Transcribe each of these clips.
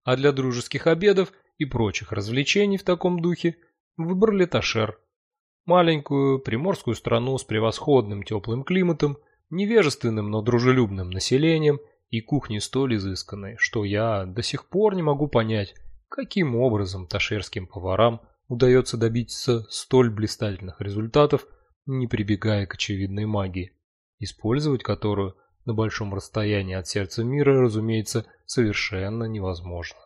а для дружеских обедов и прочих развлечений в таком духе выбрали Ташер. Маленькую приморскую страну с превосходным теплым климатом, невежественным, но дружелюбным населением и кухней столь изысканной, что я до сих пор не могу понять, каким образом ташерским поварам удается добиться столь блистательных результатов, не прибегая к очевидной магии, использовать которую на большом расстоянии от сердца мира, разумеется, совершенно невозможно.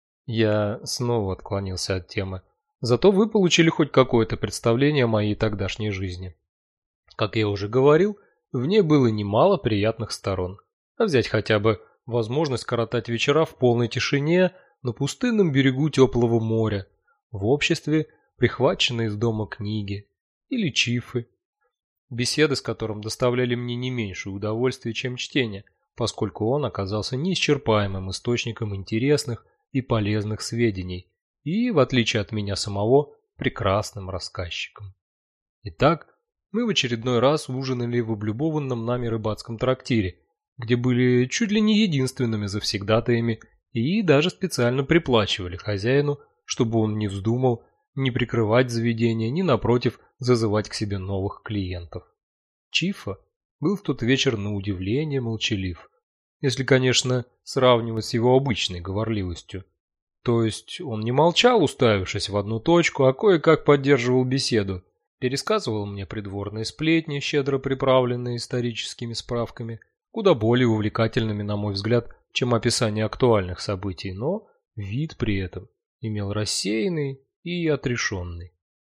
Я снова отклонился от темы. Зато вы получили хоть какое-то представление о моей тогдашней жизни. Как я уже говорил, в ней было немало приятных сторон. А взять хотя бы возможность коротать вечера в полной тишине на пустынном берегу теплого моря, в обществе прихваченной из дома книги или чифы, беседы с которым доставляли мне не меньше удовольствия, чем чтение, поскольку он оказался неисчерпаемым источником интересных и полезных сведений и, в отличие от меня самого, прекрасным рассказчиком. Итак, мы в очередной раз ужинали в облюбованном нами рыбацком трактире, где были чуть ли не единственными завсегдатаями и даже специально приплачивали хозяину, чтобы он не вздумал ни прикрывать заведение, ни, напротив, зазывать к себе новых клиентов. Чифа был в тот вечер на удивление молчалив, если, конечно, сравнивать с его обычной говорливостью. То есть он не молчал, уставившись в одну точку, а кое-как поддерживал беседу, пересказывал мне придворные сплетни, щедро приправленные историческими справками, куда более увлекательными, на мой взгляд, чем описание актуальных событий, но вид при этом имел рассеянный и отрешенный.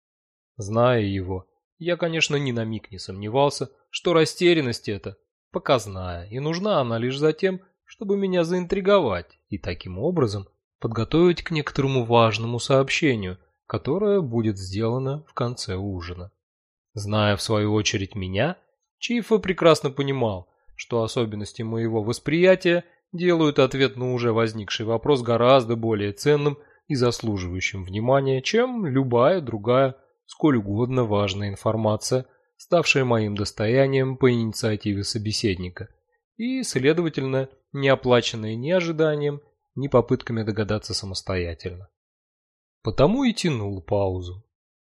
Зная его, я, конечно, ни на миг не сомневался, что растерянность эта показная, и нужна она лишь за тем, чтобы меня заинтриговать и таким образом подготовить к некоторому важному сообщению, которое будет сделано в конце ужина. Зная, в свою очередь, меня, Чифа прекрасно понимал, что особенности моего восприятия делают ответ на уже возникший вопрос гораздо более ценным и заслуживающим внимания, чем любая другая, сколь угодно важная информация, ставшая моим достоянием по инициативе собеседника, и, следовательно, не оплаченная ни ожиданием, ни попытками догадаться самостоятельно. Потому и тянул паузу.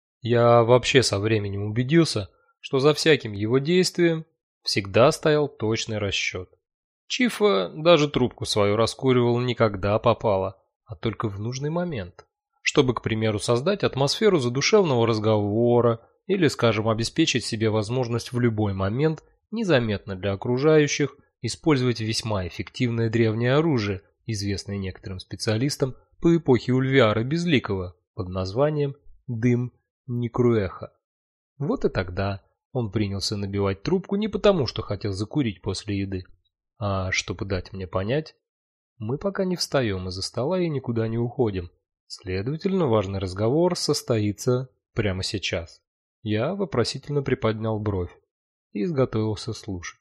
Я вообще со временем убедился, что за всяким его действием всегда стоял точный расчет. Чифа даже трубку свою раскуривал не когда попало, а только в нужный момент, чтобы, к примеру, создать атмосферу задушевного разговора или, скажем, обеспечить себе возможность в любой момент, незаметно для окружающих, использовать весьма эффективное древнее оружие, известное некоторым специалистам по эпохе Ульвиара Безликого под названием «Дым Никруэха». Вот и тогда он принялся набивать трубку не потому, что хотел закурить после еды, а чтобы дать мне понять, мы пока не встаем из-за стола и никуда не уходим. Следовательно, важный разговор состоится прямо сейчас. Я вопросительно приподнял бровь и изготовился слушать.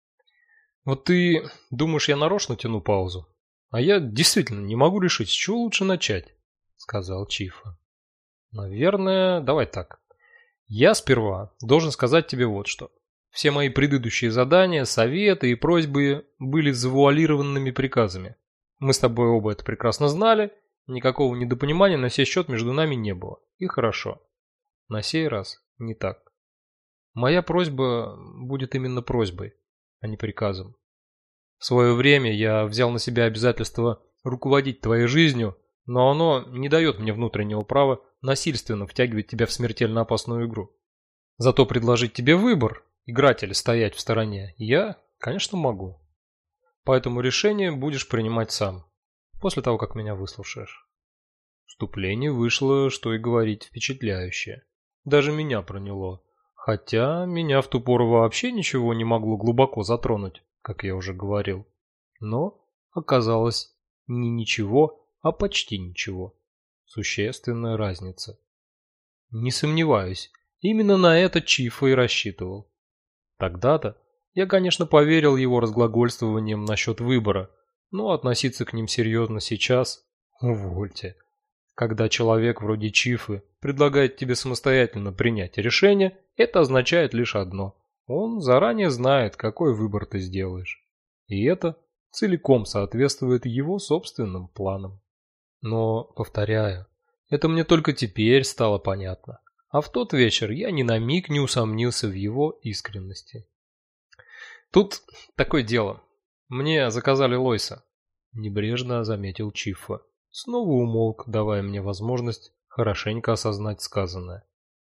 Вот ты думаешь, я нарочно тяну паузу? А я действительно не могу решить, с чего лучше начать, сказал Чифа. Наверное, давай так. Я сперва должен сказать тебе вот что. Все мои предыдущие задания, советы и просьбы были завуалированными приказами. Мы с тобой оба это прекрасно знали, никакого недопонимания на сей счет между нами не было. И хорошо. На сей раз не так. Моя просьба будет именно просьбой, а не приказом. В свое время я взял на себя обязательство руководить твоей жизнью, но оно не дает мне внутреннего права насильственно втягивать тебя в смертельно опасную игру. Зато предложить тебе выбор, играть или стоять в стороне, я, конечно, могу. Поэтому решение будешь принимать сам, после того, как меня выслушаешь. Вступление вышло, что и говорить, впечатляющее. Даже меня проняло. Хотя меня в ту пору вообще ничего не могло глубоко затронуть, как я уже говорил. Но оказалось не ничего, а почти ничего. Существенная разница. Не сомневаюсь, именно на это Чифа и рассчитывал. Тогда-то я, конечно, поверил его разглагольствованиям насчет выбора, но относиться к ним серьезно сейчас – увольте. Когда человек вроде Чифы предлагает тебе самостоятельно принять решение, это означает лишь одно – он заранее знает, какой выбор ты сделаешь. И это целиком соответствует его собственным планам. Но, повторяю, это мне только теперь стало понятно. А в тот вечер я ни на миг не усомнился в его искренности. Тут такое дело. Мне заказали Лойса, небрежно заметил Чиффа. Снова умолк, давая мне возможность хорошенько осознать сказанное.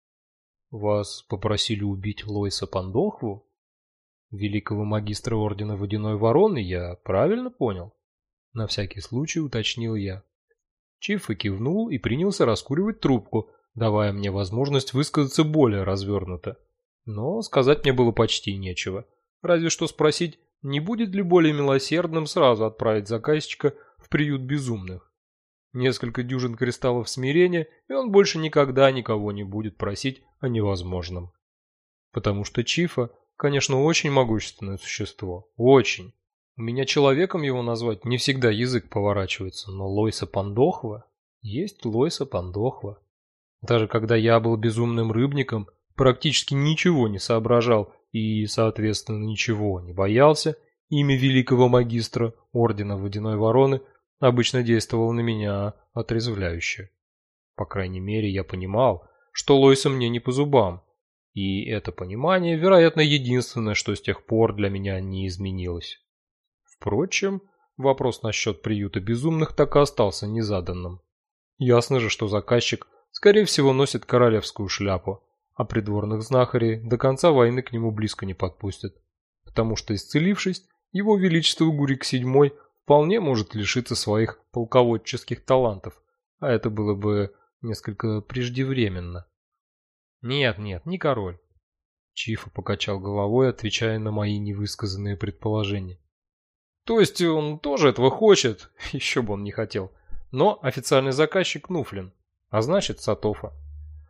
Вас попросили убить Лойса Пандохву? Великого магистра Ордена Водяной Вороны, я правильно понял? На всякий случай уточнил я. Чиффа кивнул и принялся раскуривать трубку, давая мне возможность высказаться более развернуто. Но сказать мне было почти нечего. Разве что спросить, не будет ли более милосердным сразу отправить заказчика в приют безумных. Несколько дюжин кристаллов смирения, и он больше никогда никого не будет просить о невозможном. Потому что Чиффа, конечно, очень могущественное существо. Очень. У меня человеком его назвать не всегда язык поворачивается, но Лойса Пандохва есть Лойса Пандохва. Даже когда я был безумным рыбником, практически ничего не соображал и, соответственно, ничего не боялся, имя великого магистра Ордена Водяной Вороны обычно действовало на меня отрезвляюще. По крайней мере, я понимал, что Лойса мне не по зубам, и это понимание, вероятно, единственное, что с тех пор для меня не изменилось. Впрочем, вопрос насчет приюта безумных так и остался незаданным. Ясно же, что заказчик, скорее всего, носит королевскую шляпу, а придворных знахарей до конца войны к нему близко не подпустят, потому что, исцелившись, его величество Гурик VII вполне может лишиться своих полководческих талантов, а это было бы несколько преждевременно. Нет, не король. Чифа покачал головой, отвечая на мои невысказанные предположения. То есть он тоже этого хочет, еще бы он не хотел. Но официальный заказчик Нуфлин, а значит Сатофа.